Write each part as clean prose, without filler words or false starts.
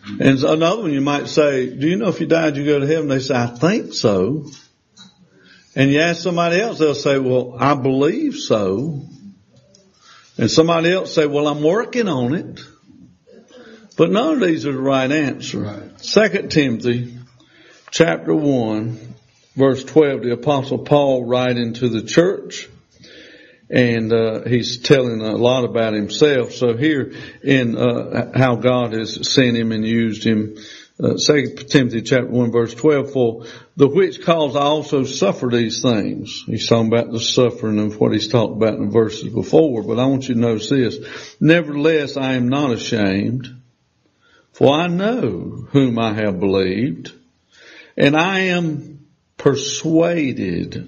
And so another one you might say, do you know if you died you go to heaven? They say, I think so. And you ask somebody else, they'll say, well, I believe so. And somebody else say, well, I'm working on it. But none of these are the right answer. Right. 2 Timothy chapter 1 verse 12, the Apostle Paul writing to the church. And he's telling a lot about himself. So here in how God has sent him and used him, 2 Timothy chapter 1 verse 12, for the which cause I also suffer these things. He's talking about the suffering of what he's talked about in the verses before. But I want you to notice this. Nevertheless, I am not ashamed, for I know whom I have believed, and I am persuaded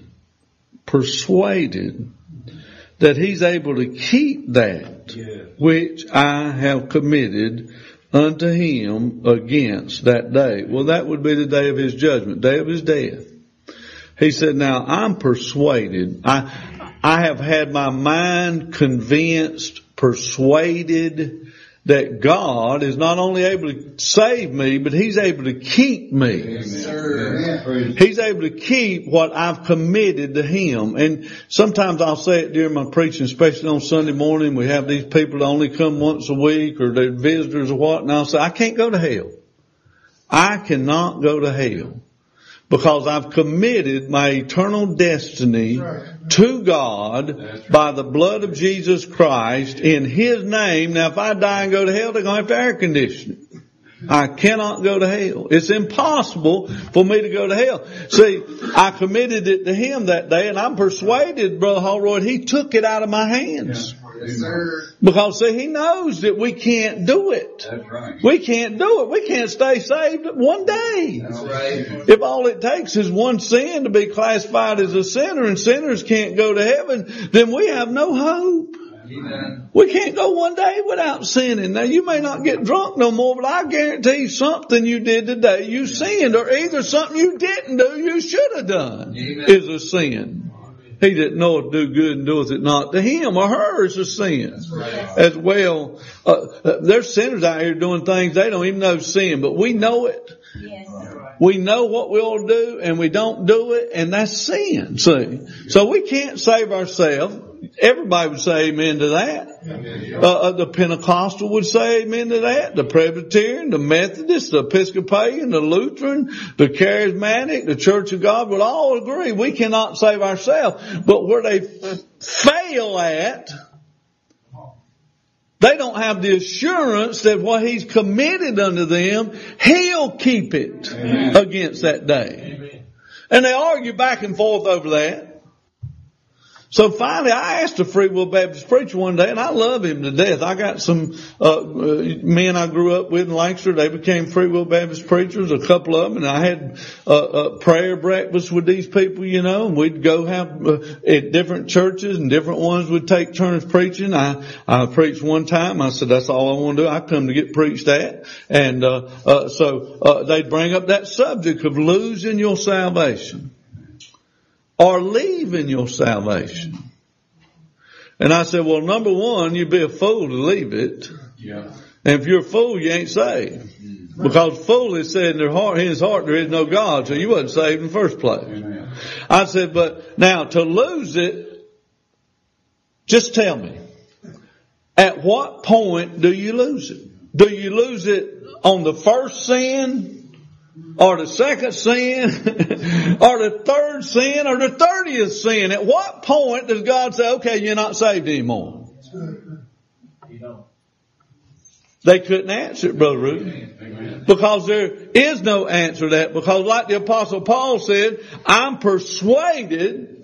that he's able to keep that which I have committed unto him against that day. Well, that would be the day of his judgment, day of his death. He said, now I'm persuaded. I have had my mind convinced, persuaded that God is not only able to save me, but he's able to keep me. Amen. He's able to keep what I've committed to him. And sometimes I'll say it during my preaching, especially on Sunday morning. We have these people that only come once a week or they're visitors or what. And I'll say, I can't go to hell. I cannot go to hell because I've committed my eternal destiny to God by the blood of Jesus Christ in his name. Now, if I die and go to hell, they're going to have to air condition it. I cannot go to hell. It's impossible for me to go to hell. See, I committed it to him that day, and I'm persuaded, Brother Holroyd, he took it out of my hands. Yes, sir. Because, see, he knows that we can't do it. That's right. We can't do it. We can't stay saved one day. That's right. If all it takes is one sin to be classified as a sinner and sinners can't go to heaven, then we have no hope. Amen. We can't go one day without sinning. Now, you may not get drunk no more, but I guarantee you something you did today, you sinned, or either something you didn't do, you should have done, is a sin. He that knoweth do good and doeth it not, to him or her is a sin. Right. As well. There's sinners out here doing things they don't even know sin, but we know it. Yes. We know what we ought to do and we don't do it, and that's sin. See? So we can't save ourselves. Everybody would say amen to that. The Pentecostal would say amen to that. The Presbyterian, the Methodist, the Episcopalian, the Lutheran, the Charismatic, the Church of God would all agree we cannot save ourselves. But where they fail at, they don't have the assurance that what he's committed unto them, he'll keep it against that day. And they argue back and forth over that. So finally, I asked a Free Will Baptist preacher one day, and I love him to death. I got some men I grew up with in Lancaster. They became Free Will Baptist preachers, a couple of them, and I had a prayer breakfast with these people, you know, and we'd go have at different churches, and different ones would take turns preaching. I preached one time. I said, that's all I want to do. I come to get preached at. And so they'd bring up that subject of losing your salvation or leaving your salvation. And I said, well, number one, you'd be a fool to leave it. Yeah. And if you're a fool, you ain't saved. Because fool is said in his heart there is no God, so you wasn't saved in the first place. Amen. I said, but now to lose it, just tell me, at what point do you lose it? Do you lose it on the first sin? Or the second sin, or the third sin, or the 30th sin? At what point does God say, okay, you're not saved anymore? They couldn't answer it, Brother Ruth. Because there is no answer to that. Because like the Apostle Paul said, I'm persuaded.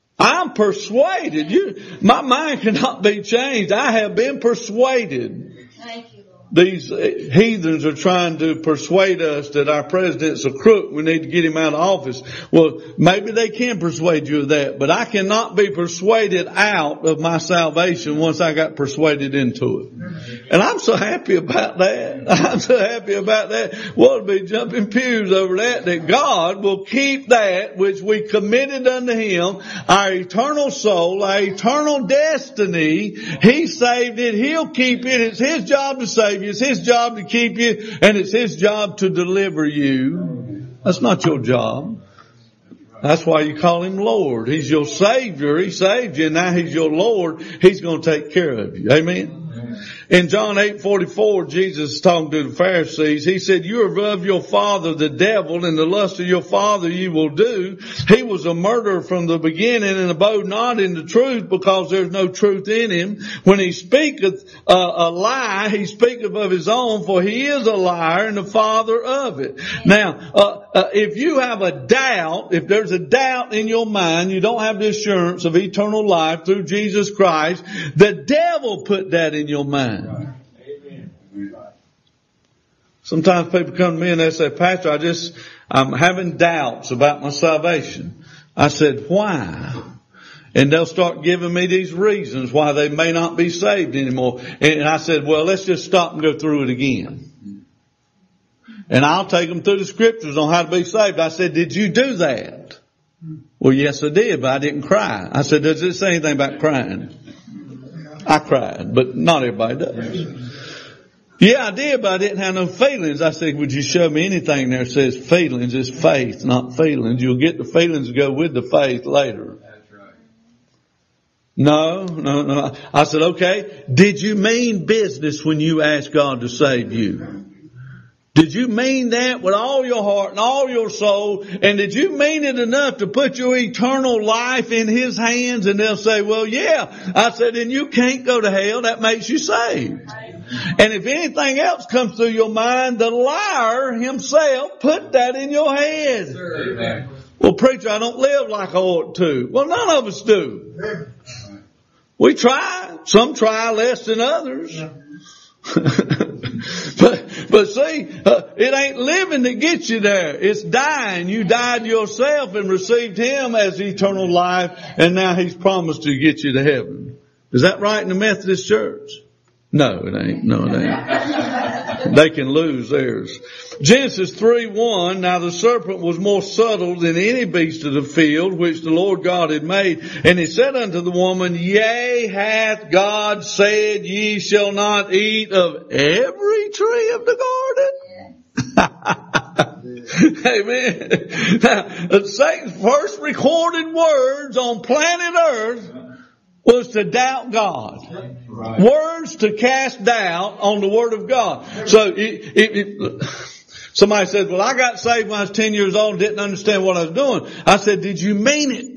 My mind cannot be changed. I have been persuaded. Thank you. These heathens are trying to persuade us that our president's a crook. We need to get him out of office. Well, maybe they can persuade you of that, but I cannot be persuaded out of my salvation once I got persuaded into it. And I'm so happy about that. I'm so happy about that. We'll be jumping pews over that God will keep that which we committed unto him, our eternal soul, our eternal destiny. He saved it. He'll keep it. It's his job to save save you. It's His job to keep you, and it's His job to deliver you. That's not your job. That's why you call Him Lord. He's your Savior. He saved you, and now He's your Lord. He's going to take care of you. Amen? In John 8:44, Jesus is talking to the Pharisees. He said, you are of your father the devil, and the lust of your father you will do. He was a murderer from the beginning, and abode not in the truth, because there's no truth in him. When he speaketh a lie, he speaketh of his own, for he is a liar and the father of it. Now, if you have a doubt, if there's a doubt in your mind, you don't have the assurance of eternal life through Jesus Christ, the devil put that in your mind. Sometimes people come to me and they say, Pastor, I'm having doubts about my salvation. I said, why? And they'll start giving me these reasons why they may not be saved anymore. And I said, well, let's just stop and go through it again. And I'll take them through the scriptures on how to be saved. I said, did you do that? Well, yes, I did, but I didn't cry. I said, does it say anything about crying? I cried, but not everybody does. Yeah, I did, but I didn't have no feelings. I said, would you show me anything there that says feelings? It's faith, not feelings. You'll get the feelings to go with the faith later. That's right. No. I said, okay, did you mean business when you asked God to save you? Did you mean that with all your heart and all your soul? And did you mean it enough to put your eternal life in His hands? And they'll say, well, yeah. I said, then you can't go to hell. That makes you saved. And if anything else comes through your mind, the liar himself put that in your head. Amen. Well, preacher, I don't live like I ought to. Well, none of us do. We try. Some try less than others. But see, it ain't living that gets you there. It's dying. You died yourself and received Him as eternal life, and now He's promised to get you to heaven. Is that right in the Methodist Church? No, it ain't. No, it ain't. They can lose theirs. Genesis 3:1, now the serpent was more subtle than any beast of the field which the Lord God had made. And he said unto the woman, yea, hath God said, ye shall not eat of every tree of the garden? Amen. Now, Satan's first recorded words on planet Earth was to doubt God. Right. Words to cast doubt on the Word of God. So somebody said, well, I got saved when I was 10 years old and didn't understand what I was doing. I said, did you mean it?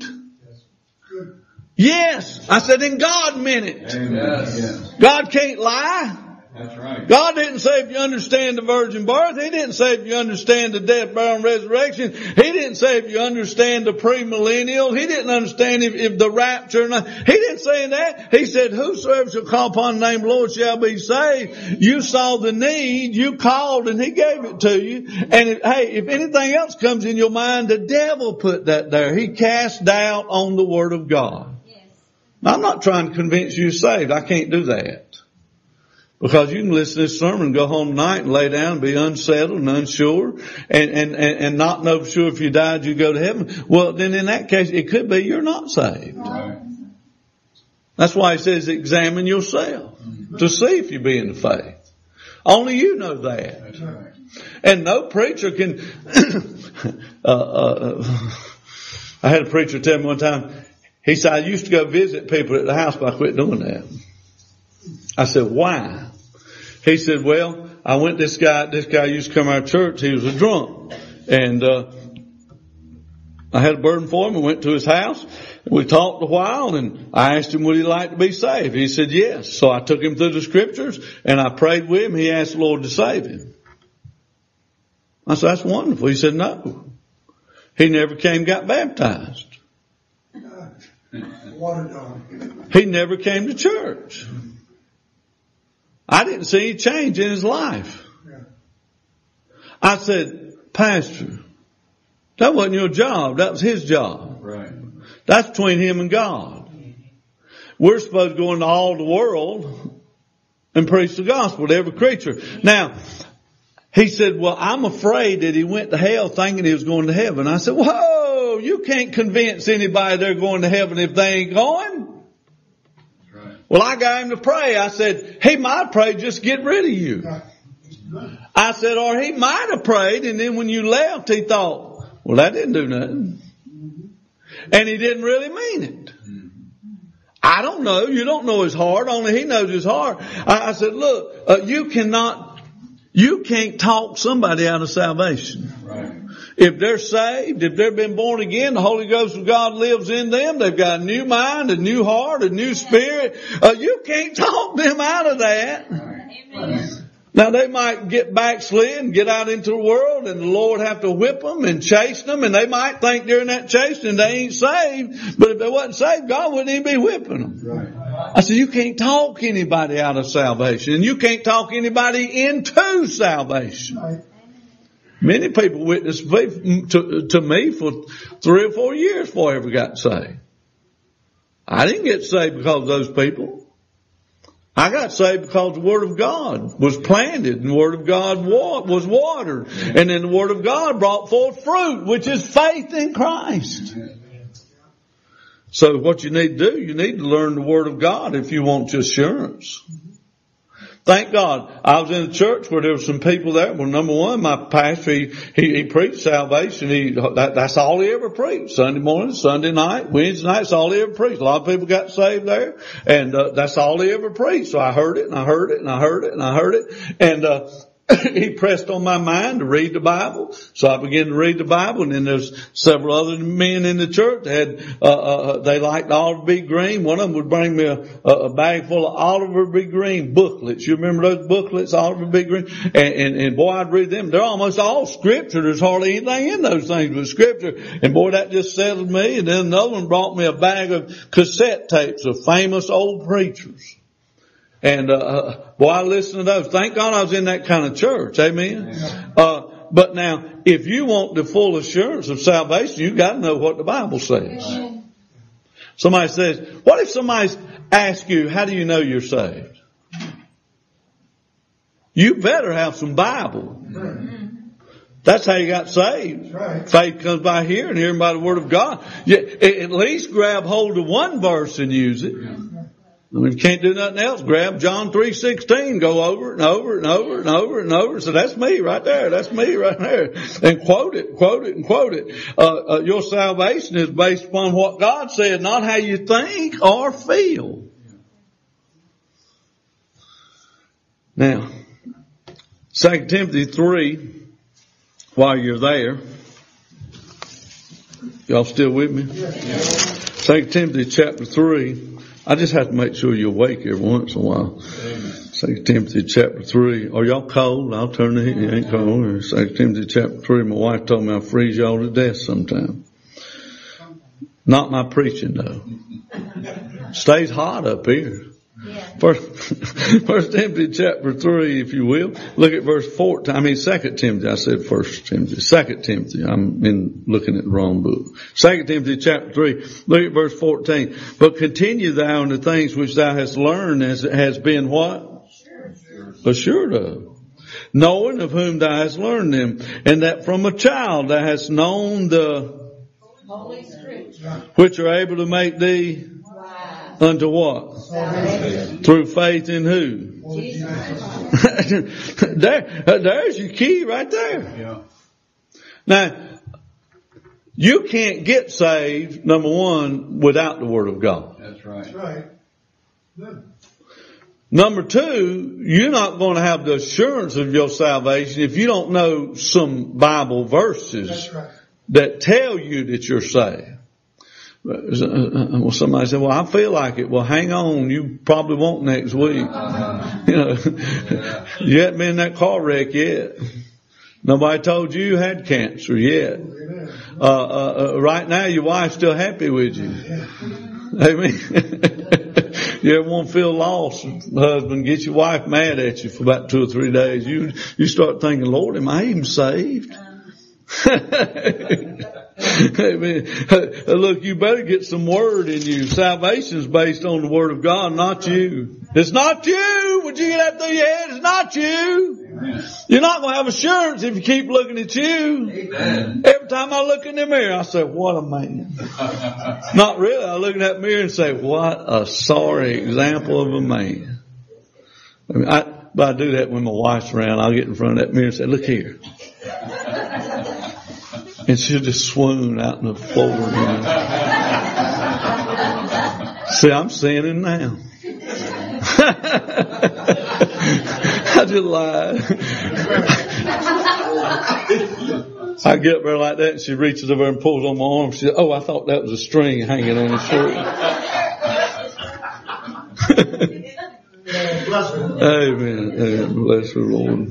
Yes. I said, then God meant it. Yes. God can't lie. That's right. God didn't say if you understand the virgin birth. He didn't say if you understand the death, burial, and resurrection. He didn't say if you understand the premillennial. He didn't understand if the rapture. He didn't say that. He said, whosoever shall call upon the name of the Lord shall be saved. You saw the need. You called and He gave it to you. And if anything else comes in your mind, the devil put that there. He cast doubt on the Word of God. Yes. I'm not trying to convince you you're saved. I can't do that. Because you can listen to this sermon and go home tonight and lay down and be unsettled and unsure and not know for sure if you died you go to heaven. Well, then in that case, it could be you're not saved. Right. That's why He says examine yourself to see if you be in the faith. Only you know that. That's right. And no preacher can... I had a preacher tell me one time, he said, I used to go visit people at the house, but I quit doing that. I said, why? He said, well, I went this guy used to come to our church. He was a drunk. And, I had a burden for him and went to his house. We talked a while and I asked him, would he like to be saved? He said, yes. So I took him through the scriptures and I prayed with him. He asked the Lord to save him. I said, that's wonderful. He said, no. He never came and got baptized. He never came to church. I didn't see any change in his life. I said, Pastor, that wasn't your job. That was his job. Right. That's between him and God. We're supposed to go into all the world and preach the gospel to every creature. Now, he said, well, I'm afraid that he went to hell thinking he was going to heaven. I said, whoa, you can't convince anybody they're going to heaven if they ain't going. Well, I got him to pray. I said, he might pray, just get rid of you. I said, or he might have prayed, and then when you left, he thought, well, that didn't do nothing. And he didn't really mean it. I don't know. You don't know his heart. Only he knows his heart. I said, look, you can't talk somebody out of salvation. Right. If they're saved, if they've been born again, the Holy Ghost of God lives in them. They've got a new mind, a new heart, a new spirit. You can't talk them out of that. Amen. Now they might get backslid and get out into the world, and the Lord have to whip them and chasten them, and they might think during that chastening they ain't saved. But if they wasn't saved, God wouldn't even be whipping them. Right. I said, you can't talk anybody out of salvation, and you can't talk anybody into salvation. Right. Many people witnessed to me for 3 or 4 years before I ever got saved. I didn't get saved because of those people. I got saved because the Word of God was planted and the Word of God was watered. And then the Word of God brought forth fruit, which is faith in Christ. So what you need to do, you need to learn the Word of God if you want assurance. Thank God. I was in a church where there were some people there. Well, number one, my pastor, he preached salvation. That's all he ever preached. Sunday morning, Sunday night, Wednesday night, that's all he ever preached. A lot of people got saved there, and that's all he ever preached. So I heard it, and I heard it, and I heard it, and I heard it. And he pressed on my mind to read the Bible. So I began to read the Bible, and then there's several other men in the church that had, they liked Oliver B. Green. One of them would bring me a bag full of Oliver B. Green booklets. You remember those booklets, Oliver B. Green? And boy, I'd read them. They're almost all scripture. There's hardly anything in those things but scripture. And boy, that just settled me. And then another one brought me a bag of cassette tapes of famous old preachers. And, boy, I listened to those. Thank God I was in that kind of church. Amen. But now, if you want the full assurance of salvation, you got to know what the Bible says. Somebody says, what if somebody asks you, how do you know you're saved? You better have some Bible. That's how you got saved. Right. Faith comes by hearing, and hearing by the Word of God. You at least grab hold of one verse and use it. I mean, if you can't do nothing else, grab John 3:16, go over it and over it and over it and over it and over it. So that's me right there. That's me right there. And quote it and quote it. Your salvation is based upon what God said, not how you think or feel. Now, 2 Timothy 3, while you're there, y'all still with me? 2 Timothy chapter 3. I just have to make sure you're awake every once in a while. 2 Timothy chapter 3. Are y'all cold? I'll turn the heat. You ain't cold. 2 Timothy chapter 3. My wife told me I'll freeze y'all to death sometime. Not my preaching though. Stays hot up here. First Timothy chapter 3, if you will. Look at verse 14. 2 Timothy. I said 1 Timothy. 2 Timothy. I'm looking at the wrong book. 2 Timothy chapter 3. Look at verse 14. But continue thou in the things which thou hast learned as has been what? Assured of. Knowing of whom thou hast learned them. And that from a child thou hast known the Holy Scripture, which are able to make thee unto what? Salvation. Through faith in who? There's your key right there. Yeah. Now, you can't get saved, number one, without the Word of God. That's right. That's right. Good. Number two, you're not going to have the assurance of your salvation if you don't know some Bible verses that tell you that you're saved. Well, somebody said, well, I feel like it. Well, hang on. You probably won't next week. You haven't been in that car wreck yet. Nobody told you had cancer yet. Right now, your wife's still happy with you. Amen. You ever want to feel lost? Husband, get your wife mad at you for about 2 or 3 days. You start thinking, Lord, am I even saved? Amen. Look, you better get some word in you. Salvation is based on the Word of God, not you. It's not you. Would you get that through your head? It's not you. Amen. You're not going to have assurance if you keep looking at you. Amen. every time I look in the mirror, I say, what a man. Not really. I look in that mirror and say, what a sorry example of a man. I mean, I do that when my wife's around. I'll get in front of that mirror and say, look here. And she'll just swoon out on the floor. You know. See, I'm sinning now. I just lied. I get up there like that and she reaches over and pulls on my arm. She says, oh, I thought that was a string hanging on his shirt. Amen. Amen. Bless the Lord.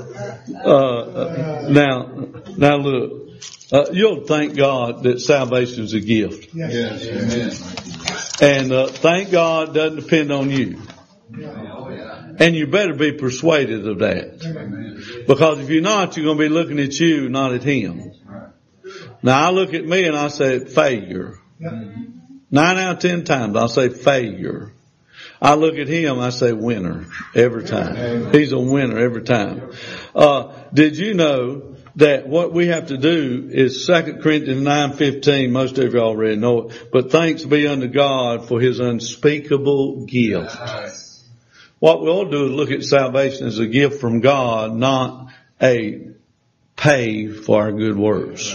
Now look. You'll thank God that salvation is a gift. Yes. Amen. And thank God it doesn't depend on you. And you better be persuaded of that. Because if you're not, you're going to be looking at you, not at Him. Now I look at me and I say failure. 9 out of 10 times I'll say failure. I look at Him, I say winner every time. He's a winner every time. Did you know that what we have to do is 2 Corinthians 9:15, most of you already know it, but thanks be unto God for His unspeakable gift. What we'll do is look at salvation as a gift from God, not a pay for our good works.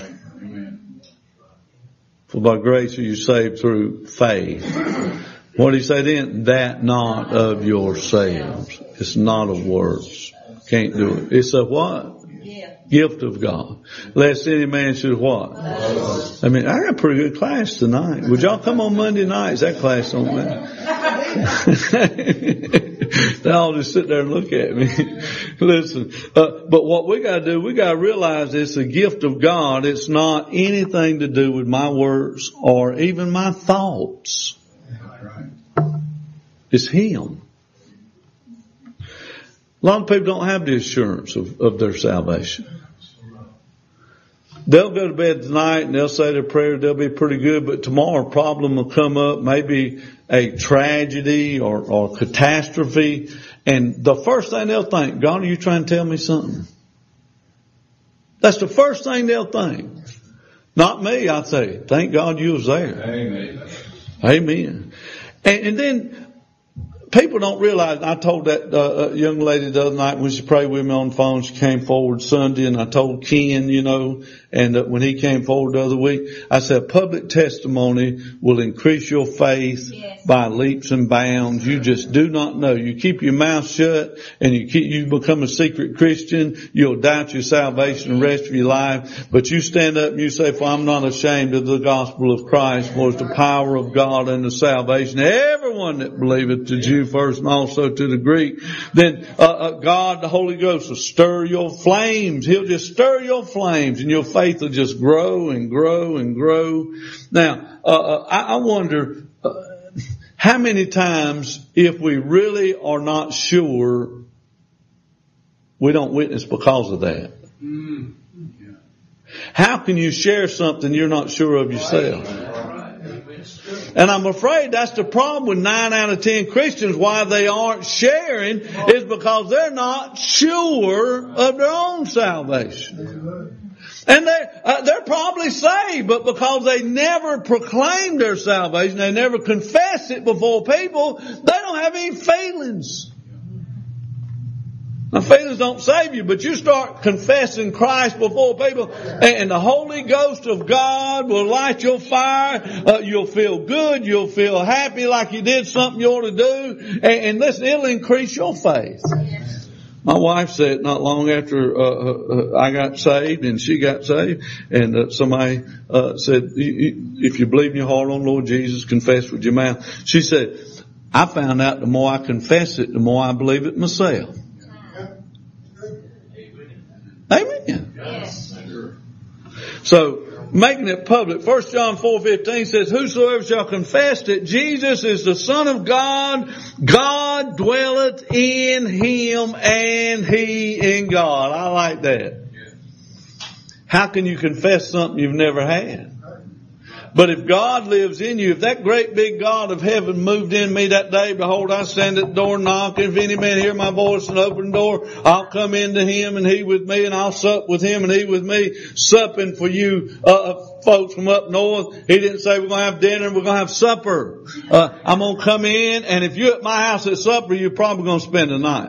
For by grace are you saved through faith. What did He say then? That not of yourselves. It's not of works. Can't do it. It's a what? Gift of God. Lest any man should what? I mean, I got a pretty good class tonight. Would y'all come on Monday nights? That class on Monday. They all just sit there and look at me. Listen, but what we got to do, we got to realize it's a gift of God. It's not anything to do with my words or even my thoughts. It's Him. A lot of people don't have the assurance of their salvation. They'll go to bed tonight and they'll say their prayer, they'll be pretty good, but tomorrow a problem will come up, maybe a tragedy or catastrophe, and the first thing they'll think, God, are you trying to tell me something? That's the first thing they'll think. Not me, I'd say, thank God you was there. Amen. Amen. And then people don't realize, I told that young lady the other night when she prayed with me on the phone, she came forward Sunday, and I told Ken, you know, and when he came forward the other week, I said, public testimony will increase your faith by leaps and bounds. You just do not know. You keep your mouth shut and you become a secret Christian, you'll doubt your salvation the rest of your life. But you stand up and you say, for I'm not ashamed of the gospel of Christ, for it's the power of God and the salvation. Everyone that believeth, the Jew first and also to the Greek. Then God, the Holy Ghost, will stir your flames. He'll just stir your flames and your faith will just grow and grow and grow. Now, I wonder how many times, if we really are not sure, we don't witness because of that. How can you share something you're not sure of yourself? And I'm afraid that's the problem with 9 out of 10 Christians. Why they aren't sharing is because they're not sure of their own salvation. And they're probably saved, but because they never proclaim their salvation, they never confess it before people, they don't have any feelings. Now, feelings don't save you, but you start confessing Christ before people, and the Holy Ghost of God will light your fire. You'll feel good. You'll feel happy like you did something you ought to do. And listen, it'll increase your faith. My wife said not long after I got saved and she got saved, and somebody said, if you believe in your heart on Lord Jesus, confess with your mouth. She said, I found out the more I confess it, the more I believe it myself. Amen. Yes. So, making it public, 1 John 4:15 says, whosoever shall confess that Jesus is the Son of God, God dwelleth in him and he in God. I like that. How can you confess something you've never had? But if God lives in you, if that great big God of heaven moved in me that day, behold, I stand at the door and knock. If any man hear my voice and open the door, I'll come into him and he with me, and I'll sup with him and he with me. Supping for you, folks from up north. He didn't say we're going to have dinner, we're going to have supper. I'm going to come in, and if you're at my house at supper, you're probably going to spend the night.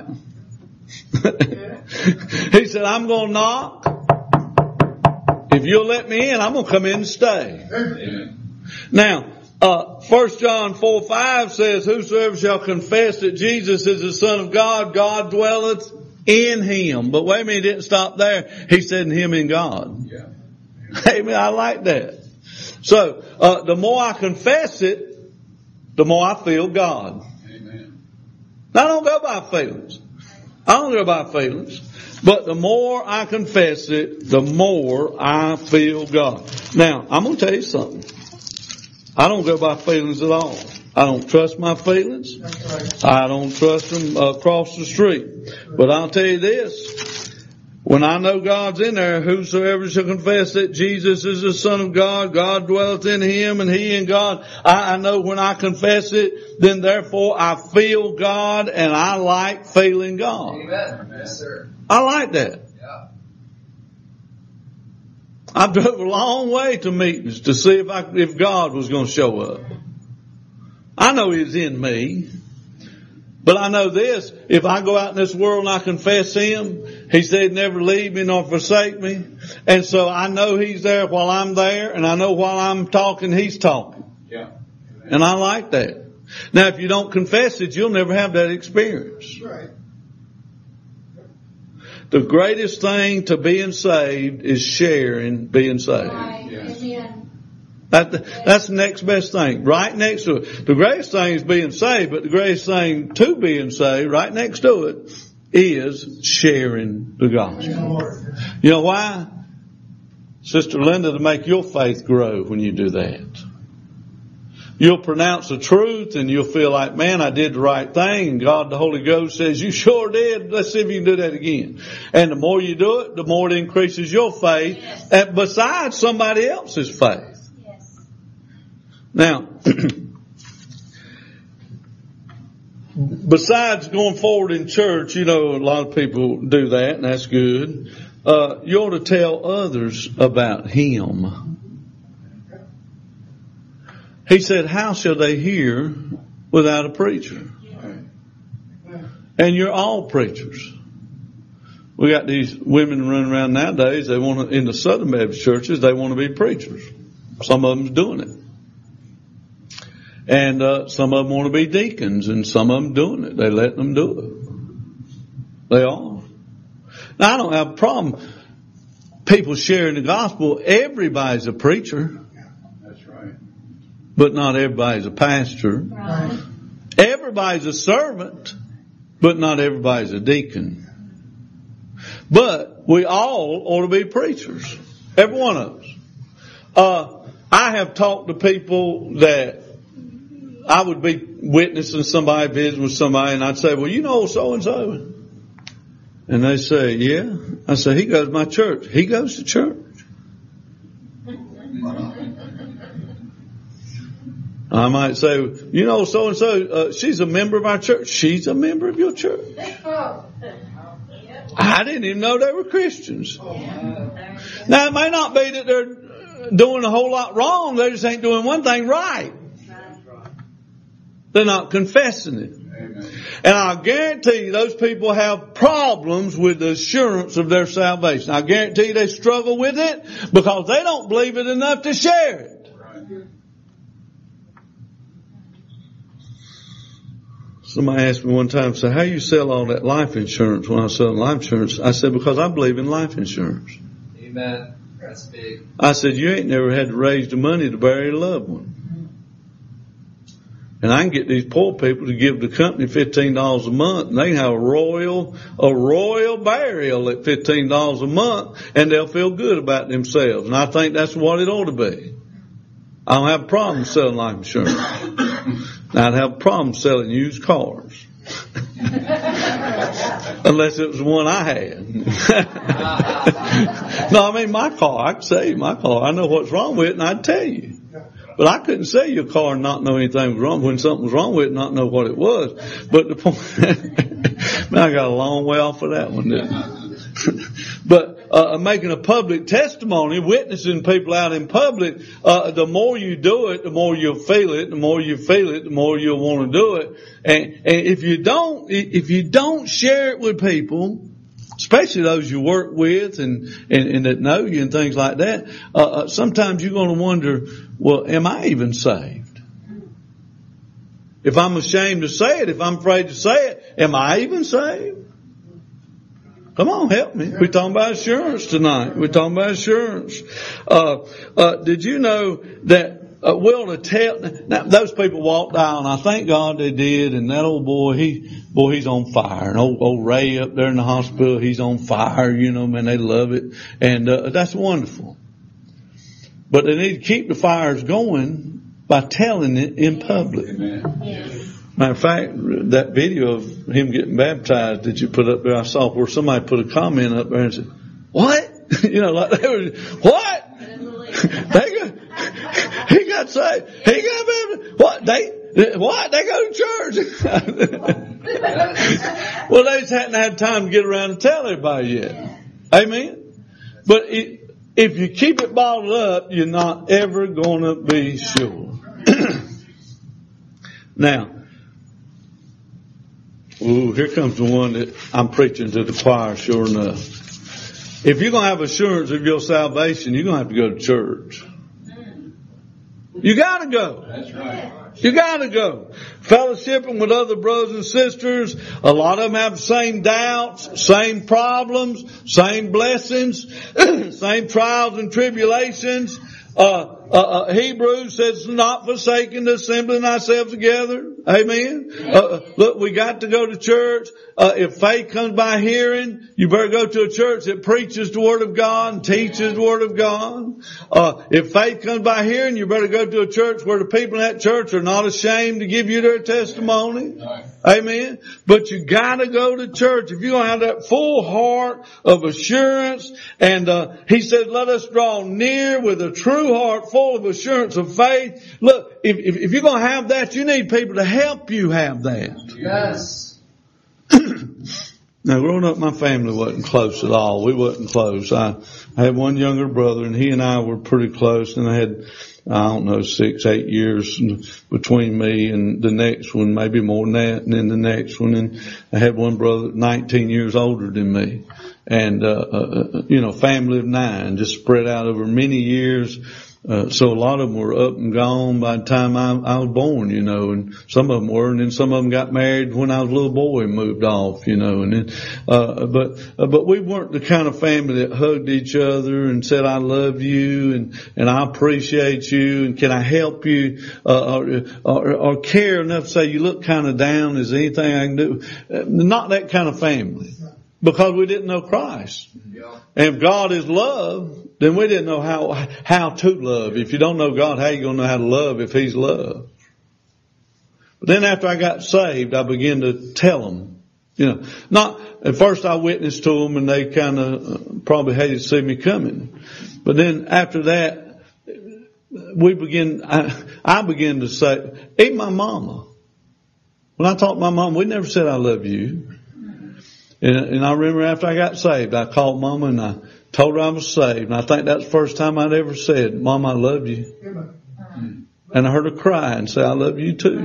He said, I'm going to knock. If you'll let me in, I'm going to come in and stay. Now, 1 John 4:5 says, whosoever shall confess that Jesus is the Son of God, God dwelleth in him. But wait a minute, he didn't stop there. He said in him in God. Yeah. Amen. I like that. So, the more I confess it, the more I feel God. Amen. Now, I don't go by feelings. But the more I confess it, the more I feel God. Now, I'm going to tell you something. I don't go by feelings at all. I don't trust my feelings. I don't trust them across the street. But I'll tell you this. When I know God's in there, whosoever shall confess that Jesus is the Son of God, God dwelleth in him and he in God. I know when I confess it, then therefore I feel God, and I like feeling God. Amen. Yes, sir. I like that. Yeah. I drove a long way to meetings to see if God was going to show up. I know He's in me. But I know this, if I go out in this world and I confess Him, He said never leave me nor forsake me. And so I know He's there while I'm there, and I know while I'm talking, He's talking. Yeah. And I like that. Now if you don't confess it, you'll never have that experience. Right. The greatest thing to being saved is sharing being saved. Right. Yes. Amen. That's the next best thing. Right next to it. The greatest thing is being saved, but the greatest thing to being saved, right next to it, is sharing the gospel. You know why? Sister Linda, to make your faith grow when you do that. You'll pronounce the truth and you'll feel like, man, I did the right thing. And God, the Holy Ghost says, you sure did. Let's see if you can do that again. And the more you do it, the more it increases your faith, yes. Besides somebody else's faith. Yes. Now, besides going forward in church, you know, a lot of people do that, and that's good. You ought to tell others about Him. He said, how shall they hear without a preacher? And you're all preachers. We got these women running around nowadays. They want to, in the Southern Baptist churches, they want to be preachers. Some of them's doing it. And some of them want to be deacons, and some of them doing it. They let them do it. They are. Now, I don't have a problem people sharing the gospel. Everybody's a preacher. But not everybody's a pastor. Right. Everybody's a servant, but not everybody's a deacon. But we all ought to be preachers. Every one of us. I have talked to people that I would be witnessing somebody, visiting with somebody, and I'd say, well, you know so-and-so. And they say, yeah. I say, he goes to my church. He goes to church. I might say, you know, so-and-so, she's a member of our church. She's a member of your church. I didn't even know they were Christians. Now, it may not be that they're doing a whole lot wrong. They just ain't doing one thing right. They're not confessing it. And I guarantee you those people have problems with the assurance of their salvation. I guarantee you they struggle with it because they don't believe it enough to share it. Somebody asked me one time, so how you sell all that life insurance? When I sell life insurance, I said, because I believe in life insurance. Amen. That's big. I said, you ain't never had to raise the money to bury a loved one. And I can get these poor people to give the company $15 a month, and they can have a royal burial at $15 a month, and they'll feel good about themselves. And I think that's what it ought to be. I don't have a problem selling life insurance. I'd have a problem selling used cars. Unless it was the one I had. No, I mean my car. I can sell you my car. I know what's wrong with it, and I'd tell you. But I couldn't sell you a car and not know anything was wrong. When something was wrong with it, not know what it was. But the point, man, I got a long way off of that one, didn't I? But making a public testimony, witnessing people out in public, the more you do it, the more you'll feel it. The more you feel it, the more you'll want to do it. And if you don't share it with people, especially those you work with and that know you and things like that, sometimes you're going to wonder, well, am I even saved? If I'm ashamed to say it, if I'm afraid to say it, am I even saved? Come on, help me. We're talking about assurance tonight. We're talking about assurance. Did you know that Will to tell? Now, those people walked out, and I thank God they did. And that old boy, he's on fire. And old Ray up there in the hospital, he's on fire. You know, man, they love it, and that's wonderful. But they need to keep the fires going by telling it in public. Amen. Yes. Matter of fact, that video of him getting baptized that you put up there, I saw where somebody put a comment up there and said, "What?" You know, like they were, "What?" He got saved. He got baptized. What? They go to church. Well, they just hadn't had time to get around and tell everybody yet. Amen. But if you keep it bottled up, you're not ever going to be sure. Now. Ooh, here comes the one that I'm preaching to the choir, sure enough. If you're going to have assurance of your salvation, you're going to have to go to church. You got to go. That's right. You got to go. Fellowshipping with other brothers and sisters. A lot of them have the same doubts, same problems, same blessings, same trials and tribulations. Hebrews says, not forsaking the assembling ourselves together. Amen. Look, we got to go to church. If faith comes by hearing, you better go to a church that preaches the Word of God and teaches the Word of God. If faith comes by hearing, you better go to a church where the people in that church are not ashamed to give you their testimony. Amen. But you gotta go to church if you're going to have that full heart of assurance. And he said, let us draw near with a true heart full of assurance of faith. Look, if you're going to have that, you need people to help you have that. Yes. Now, growing up, my family wasn't close at all. We wasn't close. I had one younger brother, and he and I were pretty close, and I had, 6, 8 years between me and the next one, maybe more than that, and then the next one. And I had one brother 19 years older than me. And, family of 9, just spread out over many years. So a lot of them were up and gone by the time I was born, and some of them were, and then some of them got married when I was a little boy and moved off, and then, but we weren't the kind of family that hugged each other and said, I love you and I appreciate you and can I help you, or care enough to say you look kind of down, is there anything I can do? Not that kind of family. Because we didn't know Christ. And if God is love, then we didn't know how to love. If you don't know God, how are you going to know how to love if He's love? But then after I got saved, I began to tell them, not, at first I witnessed to them and they kind of probably hated to see me coming. But then after that, I began to say, even my mama. When I talked to my mom, we never said I love you. And I remember after I got saved, I called Mama and I told her I was saved. And I think that's the first time I'd ever said, Mom, I love you. And I heard her cry and say, I love you too.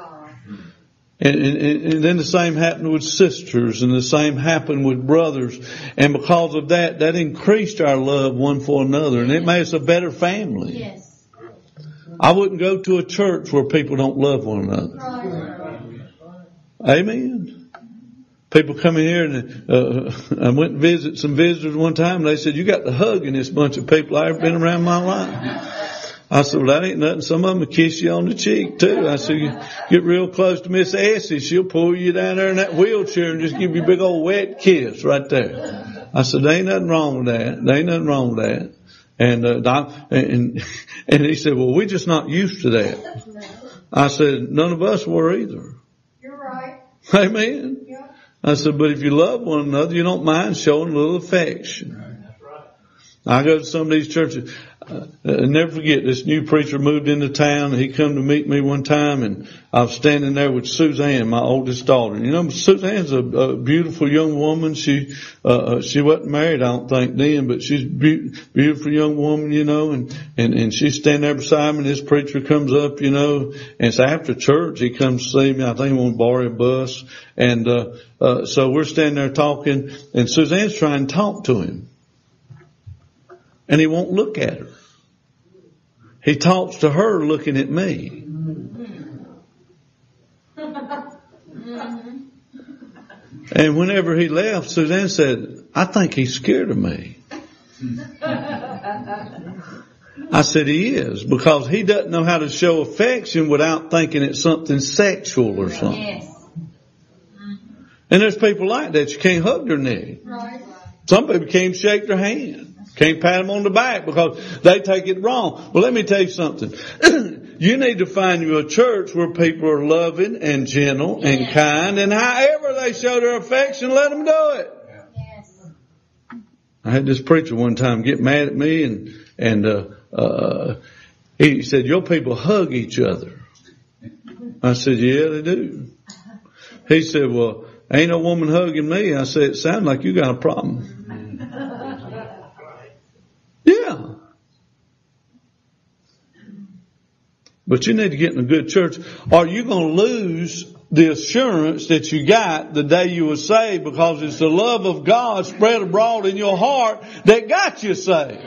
And then the same happened with sisters and the same happened with brothers. And because of that increased our love one for another. And it made us a better family. Yes. I wouldn't go to a church where people don't love one another. Amen. People come in here and I went and visit some visitors one time and they said, you got the hug in this bunch of people I've ever been around my life. I said, well, that ain't nothing. Some of them will kiss you on the cheek too. I said, you get real close to Miss Essie, she'll pull you down there in that wheelchair and just give you a big old wet kiss right there. I said, there ain't nothing wrong with that. There ain't nothing wrong with that. And he said, well, we're just not used to that. I said, none of us were either. You're right. Amen. Yeah. I said, but if you love one another, you don't mind showing a little affection. I go to some of these churches. never forget, this new preacher moved into town, and he come to meet me one time, and I was standing there with Suzanne, my oldest daughter. You know, Suzanne's a beautiful young woman. She wasn't married, I don't think then, but she's a beautiful young woman, you know, and she's standing there beside me, and this preacher comes up, you know, and it's after church, he comes to see me. I think he wants to borrow a bus. And, so we're standing there talking, and Suzanne's trying to talk to him. And he won't look at her. He talks to her looking at me. And whenever he left, Suzanne said, I think he's scared of me. I said, he is, because he doesn't know how to show affection without thinking it's something sexual or something. Yes. And there's people like that. You can't hug their neck. Right. Some people can't shake their hand. Can't pat them on the back because they take it wrong. Well, let me tell you something. You need to find you a church where people are loving and gentle and kind, and however they show their affection, let them do it. Yes. I had this preacher one time get mad at me, and he said, your people hug each other. I said, yeah, they do. He said, well, ain't no woman hugging me. I said, it sounds like you got a problem. Yeah. But you need to get in a good church. Are you going to lose the assurance that you got the day you were saved, because it's the love of God spread abroad in your heart that got you saved?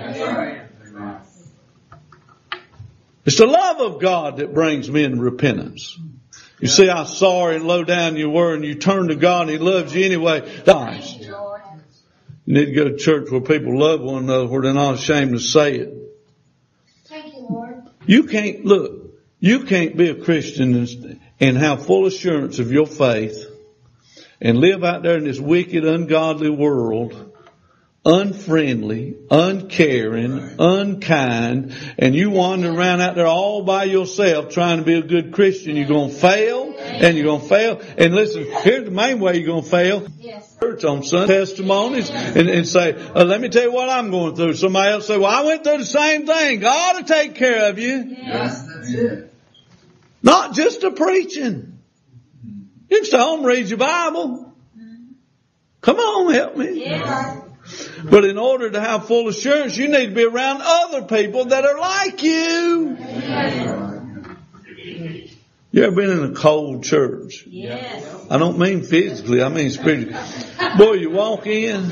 It's the love of God that brings men to repentance. You see how sorry and low down you were, and you turn to God and He loves you anyway. Nice. You need to go to church where people love one another, where they're not ashamed to say it. Thank you, Lord. You can't be a Christian and have full assurance of your faith and live out there in this wicked, ungodly world, unfriendly, uncaring, unkind, and you wander around out there all by yourself trying to be a good Christian. You're going to fail, and you're going to fail. And listen, here's the main way you're going to fail. Yes. Church on Sunday testimonies and say, let me tell you what I'm going through. Somebody else say, well, I went through the same thing. God will take care of you. Yes, that's it. Not just the preaching. You can stay home and read your Bible. Come on, help me. Yes. But in order to have full assurance, you need to be around other people that are like you. Yes. You ever been in a cold church? Yes. I don't mean physically, I mean spiritually. Boy, you walk in,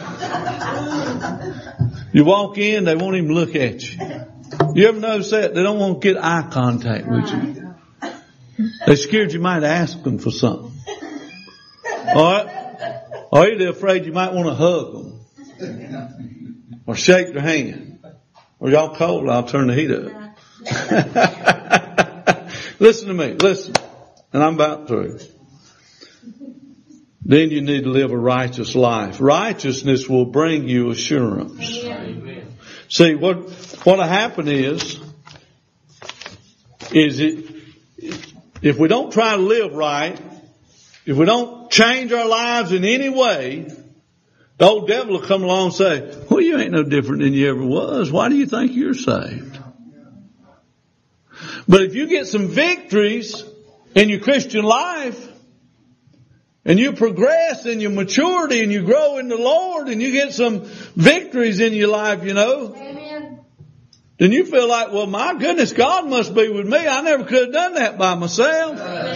they won't even look at you. You ever notice that? They don't want to get eye contact with you. They're scared you might ask them for something. Alright? Or they're afraid you might want to hug them. Or shake their hand. Or y'all cold, I'll turn the heat up. Listen to me, listen. And I'm about through. Then you need to live a righteous life. Righteousness will bring you assurance. Amen. See, what'll happen is if we don't try to live right, if we don't change our lives in any way, the old devil will come along and say, well, you ain't no different than you ever was. Why do you think you're saved? But if you get some victories in your Christian life, and you progress in your maturity, and you grow in the Lord, and you get some victories in your life, you know, amen, then you feel like, well, my goodness, God must be with me. I never could have done that by myself.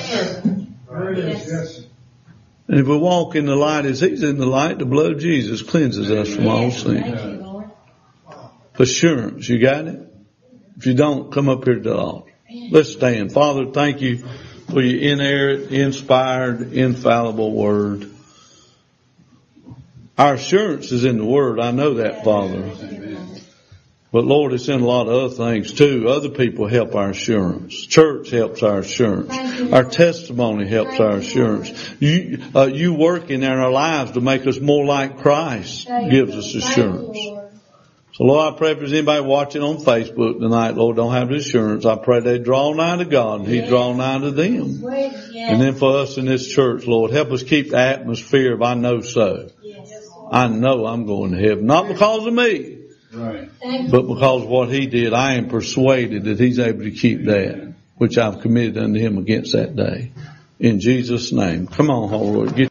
Yes. And if we walk in the light as He's in the light, the blood of Jesus cleanses us from all sin. Assurance, you got it? If you don't, come up here to the altar. Let's stand. Father, thank you for your inerrant, inspired, infallible word. Our assurance is in the word. I know that, Father. But Lord, it's in a lot of other things too. Other people help our assurance. Church helps our assurance. Our testimony helps our assurance. You working in our lives to make us more like Christ gives us assurance. So Lord, I pray if there's anybody watching on Facebook tonight, Lord, don't have the assurance. I pray they draw nigh to God and He draw nigh to them. And then for us in this church, Lord, help us keep the atmosphere of I know so. I know I'm going to heaven. Not because of me, Right. But because of what he did, I am persuaded that he's able to keep that, which I've committed unto him against that day. In Jesus' name. Come on, Holy Lord.